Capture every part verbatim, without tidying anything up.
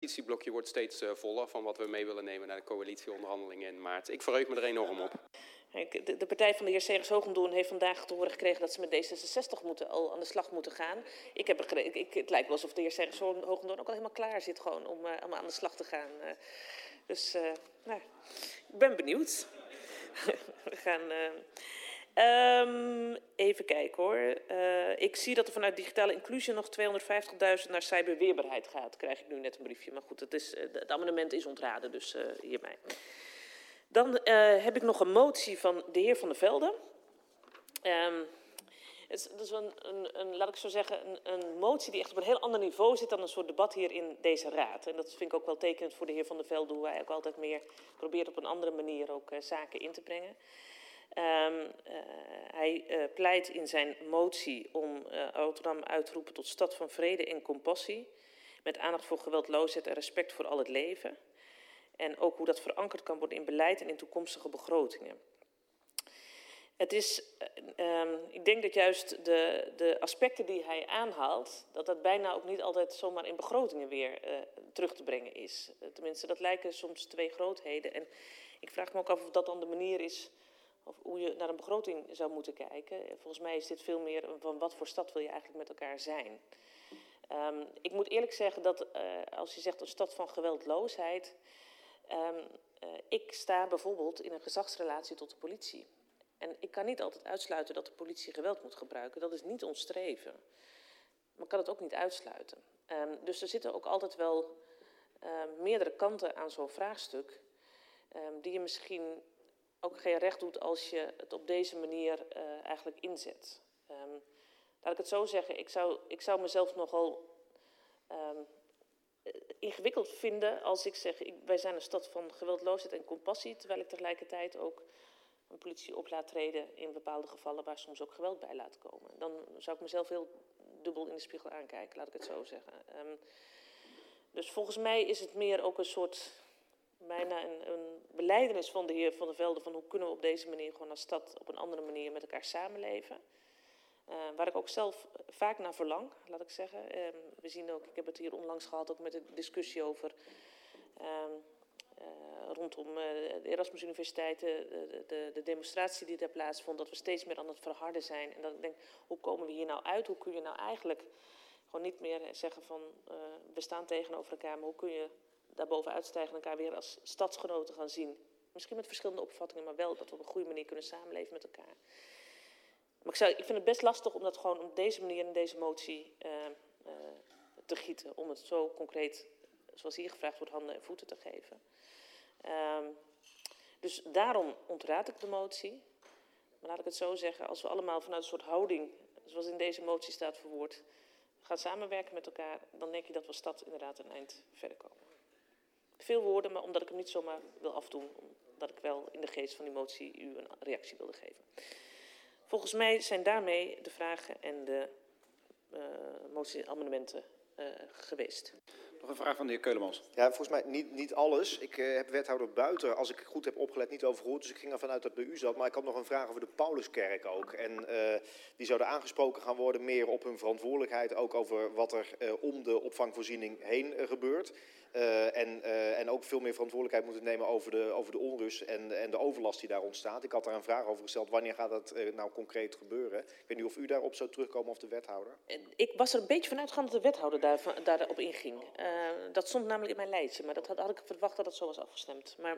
coalitieblokje wordt steeds uh, voller van wat we mee willen nemen naar de coalitieonderhandelingen in maart. Ik verheug me er enorm op. De, de partij van de heer Segers-Hogendoorn heeft vandaag te horen gekregen dat ze met D zesenzestig moeten, al aan de slag moeten gaan. Ik heb begrepen, ik, het lijkt wel alsof de heer Segers-Hogendoorn ook al helemaal klaar zit gewoon om, uh, om aan de slag te gaan. Uh, dus uh, nou, ik ben benieuwd. We gaan... Uh, Um, even kijken hoor. Uh, ik zie dat er vanuit digitale inclusie nog tweehonderdvijftigduizend naar cyberweerbaarheid gaat. Krijg ik nu net een briefje. Maar goed, het, is, uh, het amendement is ontraden, dus uh, hierbij. Dan uh, heb ik nog een motie van de heer Van der Velde. Um, het is, dat is een, een, een, laat ik zo zeggen, een, een motie die echt op een heel ander niveau zit dan een soort debat hier in deze raad. En dat vind ik ook wel tekenend voor de heer Van der Velde, hoe hij ook altijd meer probeert op een andere manier ook uh, zaken in te brengen. Um, uh, hij uh, pleit in zijn motie om uh, Rotterdam uit te roepen tot stad van vrede en compassie. Met aandacht voor geweldloosheid en respect voor al het leven. En ook hoe dat verankerd kan worden in beleid en in toekomstige begrotingen. Het is, uh, um, ik denk dat juist de, de aspecten die hij aanhaalt, dat dat bijna ook niet altijd zomaar in begrotingen weer uh, terug te brengen is. Uh, tenminste, dat lijken soms twee grootheden. En ik vraag me ook af of dat dan de manier is, of hoe je naar een begroting zou moeten kijken. Volgens mij is dit veel meer van wat voor stad wil je eigenlijk met elkaar zijn. Um, ik moet eerlijk zeggen dat uh, als je zegt een stad van geweldloosheid, um, uh, ik sta bijvoorbeeld in een gezagsrelatie tot de politie. En ik kan niet altijd uitsluiten dat de politie geweld moet gebruiken. Dat is niet ons streven. Maar ik kan het ook niet uitsluiten. Um, dus er zitten ook altijd wel uh, meerdere kanten aan zo'n vraagstuk, um, die je misschien ook geen recht doet als je het op deze manier uh, eigenlijk inzet. Um, laat ik het zo zeggen, ik zou, ik zou mezelf nogal um, ingewikkeld vinden als ik zeg, ik, wij zijn een stad van geweldloosheid en compassie, terwijl ik tegelijkertijd ook een politie op laat treden in bepaalde gevallen waar soms ook geweld bij laat komen. Dan zou ik mezelf heel dubbel in de spiegel aankijken, laat ik het zo zeggen. Um, dus volgens mij is het meer ook een soort, bijna een, een belijdenis van de heer Van der Velde van hoe kunnen we op deze manier gewoon als stad op een andere manier met elkaar samenleven. Uh, waar ik ook zelf vaak naar verlang, laat ik zeggen. Um, we zien ook, ik heb het hier onlangs gehad ook met de discussie over um, uh, rondom uh, de Erasmus Universiteit, de, de, de demonstratie die daar plaatsvond, dat we steeds meer aan het verharden zijn. En dat ik denk, hoe komen we hier nou uit? Hoe kun je nou eigenlijk gewoon niet meer zeggen van uh, we staan tegenover elkaar, maar hoe kun je daarboven uitstijgen en elkaar weer als stadsgenoten gaan zien. Misschien met verschillende opvattingen, maar wel dat we op een goede manier kunnen samenleven met elkaar. Maar ik, zou, ik vind het best lastig om dat gewoon op deze manier in deze motie uh, uh, te gieten. Om het zo concreet, zoals hier gevraagd wordt, handen en voeten te geven. Uh, dus daarom ontraad ik de motie. Maar laat ik het zo zeggen, als we allemaal vanuit een soort houding, zoals in deze motie staat verwoord, gaan samenwerken met elkaar, dan denk ik dat we als stad inderdaad een eind verder komen. Veel woorden, maar omdat ik hem niet zomaar wil afdoen, omdat ik wel in de geest van die motie u een reactie wilde geven. Volgens mij zijn daarmee de vragen en de uh, motie-amendementen uh, geweest. Nog een vraag van de heer Keulemans. Ja, volgens mij niet, niet alles. Ik uh, heb wethouder Buiten, als ik goed heb opgelet, niet over gehoord. Dus ik ging ervan uit dat het bij u zat. Maar ik had nog een vraag over de Pauluskerk ook. En uh, die zouden aangesproken gaan worden meer op hun verantwoordelijkheid. Ook over wat er uh, om de opvangvoorziening heen uh, gebeurt. Uh, en, uh, en ook veel meer verantwoordelijkheid moeten nemen over de, over de onrust en, en de overlast die daar ontstaat. Ik had daar een vraag over gesteld. Wanneer gaat dat uh, nou concreet gebeuren? Ik weet niet of u daarop zou terugkomen of de wethouder. Ik was er een beetje vanuit gegaan dat de wethouder daar, daarop inging. Uh, dat stond namelijk in mijn lijstje, maar dat had, had ik verwacht dat het zo was afgestemd. Maar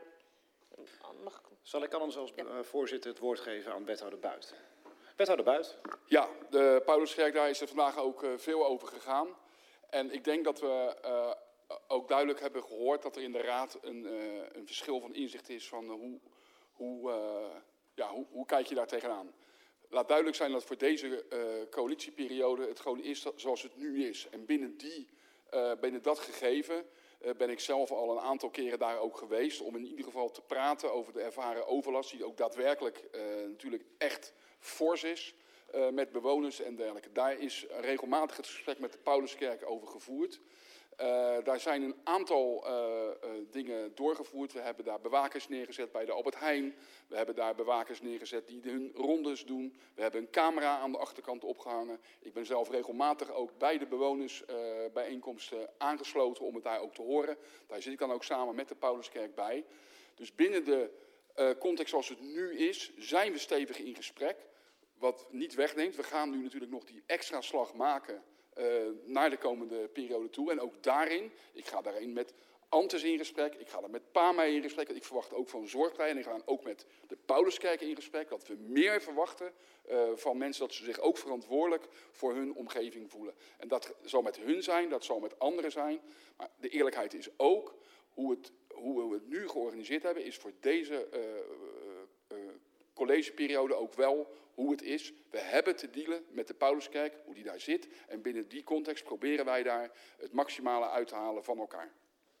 mag ik... Zal ik anders als ja. uh, voorzitter het woord geven aan wethouder Buit? Wethouder Buit. Ja, de Pauluskerk, daar is er vandaag ook uh, veel over gegaan. En ik denk dat we uh, ook duidelijk hebben gehoord dat er in de Raad een, uh, een verschil van inzicht is van uh, hoe, hoe, uh, ja, hoe, hoe kijk je daar tegenaan. Laat duidelijk zijn dat voor deze uh, coalitieperiode het gewoon is zoals het nu is. En binnen, die, uh, binnen dat gegeven uh, ben ik zelf al een aantal keren daar ook geweest om in ieder geval te praten over de ervaren overlast die ook daadwerkelijk uh, natuurlijk echt fors is uh, met bewoners en dergelijke. Daar is regelmatig het gesprek met de Pauluskerk over gevoerd. Uh, daar zijn een aantal uh, uh, dingen doorgevoerd. We hebben daar bewakers neergezet bij de Albert Heijn. We hebben daar bewakers neergezet die hun rondes doen. We hebben een camera aan de achterkant opgehangen. Ik ben zelf regelmatig ook bij de bewonersbijeenkomsten uh, aangesloten om het daar ook te horen. Daar zit ik dan ook samen met de Pauluskerk bij. Dus binnen de uh, context zoals het nu is, zijn we stevig in gesprek. Wat niet wegneemt, we gaan nu natuurlijk nog die extra slag maken uh, naar de komende periode toe. En ook daarin, ik ga daarin met Antes in gesprek, ik ga daar met PAMA in gesprek. Ik verwacht ook van zorgpartijen en ik ga ook met de Pauluskerk in gesprek. Dat we meer verwachten uh, van mensen dat ze zich ook verantwoordelijk voor hun omgeving voelen. En dat zal met hun zijn, dat zal met anderen zijn. Maar de eerlijkheid is ook, hoe, het, hoe we het nu georganiseerd hebben, is voor deze uh, uh, uh, collegeperiode ook wel hoe het is. We hebben te dealen met de Pauluskerk, hoe die daar zit. En binnen die context proberen wij daar het maximale uit te halen van elkaar.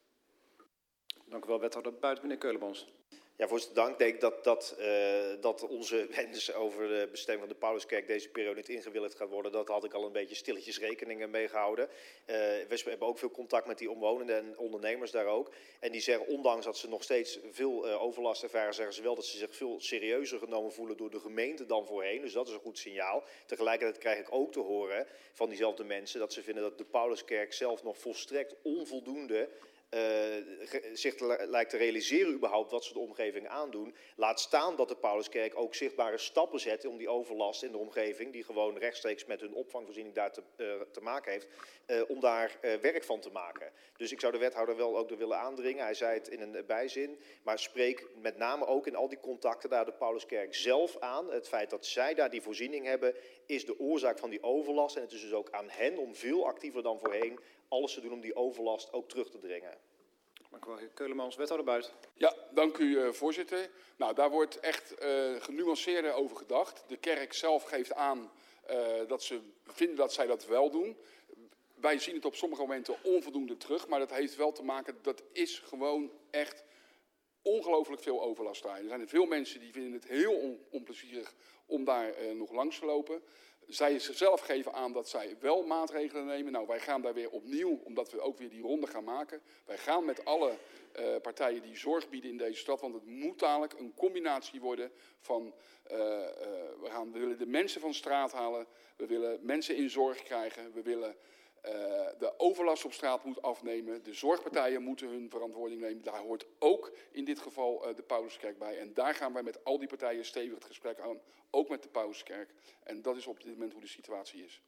Dank u wel, wethouder Buit. Meneer Keulemans. Ja, voorzitter, dank. Ik denk dat, dat, uh, dat onze wens over de bestemming van de Pauluskerk deze periode niet ingewilligd gaat worden. Dat had ik al een beetje stilletjes rekeningen mee gehouden. Uh, we hebben ook veel contact met die omwonenden en ondernemers daar ook. En die zeggen, ondanks dat ze nog steeds veel uh, overlast ervaren, zeggen ze wel dat ze zich veel serieuzer genomen voelen door de gemeente dan voorheen. Dus dat is een goed signaal. Tegelijkertijd krijg ik ook te horen van diezelfde mensen dat ze vinden dat de Pauluskerk zelf nog volstrekt onvoldoende Uh, zich te, lijkt te realiseren überhaupt wat ze de omgeving aandoen. Laat staan dat de Pauluskerk ook zichtbare stappen zet om die overlast in de omgeving, die gewoon rechtstreeks met hun opvangvoorziening daar te, uh, te maken heeft, uh, om daar uh, werk van te maken. Dus ik zou de wethouder wel ook er willen aandringen. Hij zei het in een bijzin, maar spreek met name ook in al die contacten daar de Pauluskerk zelf aan. Het feit dat zij daar die voorziening hebben, is de oorzaak van die overlast. En het is dus ook aan hen om veel actiever dan voorheen alles te doen om die overlast ook terug te dringen. Dank u wel, heer Keulemans. Wethouder Buit. Ja, dank u, uh, voorzitter. Nou, daar wordt echt uh, genuanceerder over gedacht. De kerk zelf geeft aan uh, dat ze vinden dat zij dat wel doen. Wij zien het op sommige momenten onvoldoende terug, maar dat heeft wel te maken, dat is gewoon echt ongelooflijk veel overlast daar. Er zijn veel mensen die vinden het heel on- onplezierig om daar uh, nog langs te lopen. Zij zichzelf geven aan dat zij wel maatregelen nemen. Nou, wij gaan daar weer opnieuw, omdat we ook weer die ronde gaan maken. Wij gaan met alle uh, partijen die zorg bieden in deze stad, want het moet dadelijk een combinatie worden van, uh, uh, we, gaan, we willen de mensen van straat halen, we willen mensen in zorg krijgen, we willen uh, de overlast op straat moet afnemen, de zorgpartijen moeten hun verantwoording nemen. Daar hoort ook in dit geval uh, de Pauluskerk bij. En daar gaan wij met al die partijen stevig het gesprek aan, ook met de Pauluskerk. En dat is op dit moment hoe de situatie is.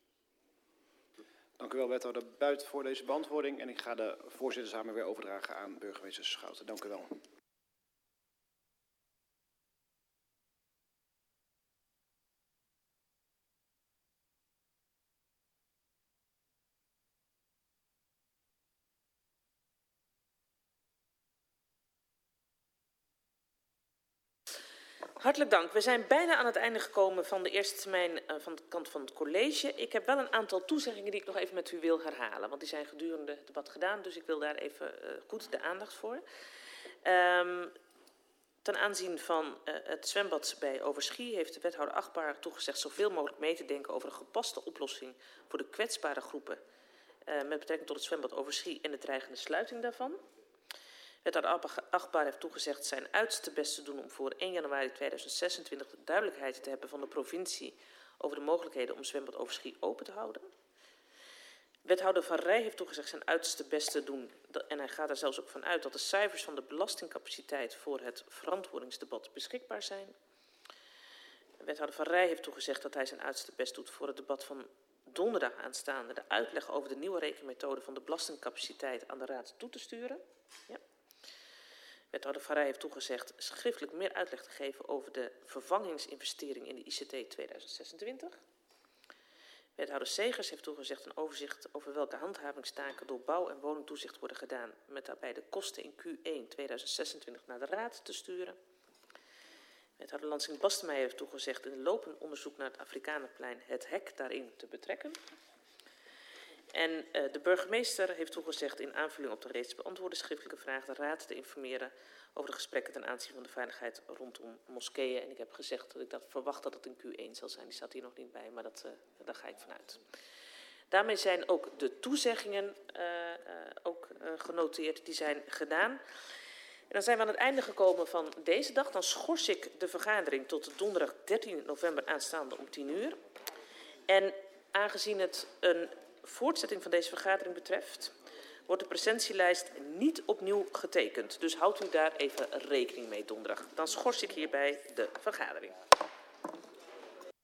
Dank u wel, wethouder Buit, voor deze beantwoording. En ik ga de voorzittershamer weer overdragen aan burgemeester Schouten. Dank u wel. Hartelijk dank. We zijn bijna aan het einde gekomen van de eerste termijn uh, van de kant van het college. Ik heb wel een aantal toezeggingen die ik nog even met u wil herhalen. Want die zijn gedurende het debat gedaan, dus ik wil daar even uh, goed de aandacht voor. Um, ten aanzien van uh, het zwembad bij Overschie heeft de wethouder Achtbaar toegezegd zoveel mogelijk mee te denken over een gepaste oplossing voor de kwetsbare groepen. Uh, met betrekking tot het zwembad Overschie en de dreigende sluiting daarvan. Wethouder Achtbaar heeft toegezegd zijn uiterste best te doen om voor één januari tweeduizend zesentwintig de duidelijkheid te hebben van de provincie over de mogelijkheden om zwembad Overschie open te houden. Wethouder Van Rij heeft toegezegd zijn uiterste best te doen en hij gaat er zelfs ook van uit dat de cijfers van de belastingcapaciteit voor het verantwoordingsdebat beschikbaar zijn. Wethouder Van Rij heeft toegezegd dat hij zijn uiterste best doet voor het debat van donderdag aanstaande de uitleg over de nieuwe rekenmethode van de belastingcapaciteit aan de Raad toe te sturen. Ja. Wethouder Van Rij heeft toegezegd schriftelijk meer uitleg te geven over de vervangingsinvestering in de I C T tweeduizend zesentwintig. Wethouder Segers heeft toegezegd een overzicht over welke handhavingstaken door bouw- en woningtoezicht worden gedaan, met daarbij de kosten in Q één tweeduizend zesentwintig naar de Raad te sturen. Wethouder Lansing-Bastenmeijer heeft toegezegd in een lopend onderzoek naar het Afrikanenplein het hek daarin te betrekken. En uh, de burgemeester heeft toegezegd in aanvulling op de reeds beantwoorde schriftelijke vraag de Raad te informeren over de gesprekken ten aanzien van de veiligheid rondom moskeeën. En ik heb gezegd dat ik dat verwacht dat het in Q één zal zijn. Die staat hier nog niet bij, maar dat, uh, daar ga ik vanuit. Daarmee zijn ook de toezeggingen uh, uh, ook, uh, genoteerd, die zijn gedaan. En dan zijn we aan het einde gekomen van deze dag. Dan schors ik de vergadering tot donderdag dertien november aanstaande om tien uur. En aangezien het een voortzetting van deze vergadering betreft, wordt de presentielijst niet opnieuw getekend. Dus houdt u daar even rekening mee donderdag. Dan schors ik hierbij de vergadering.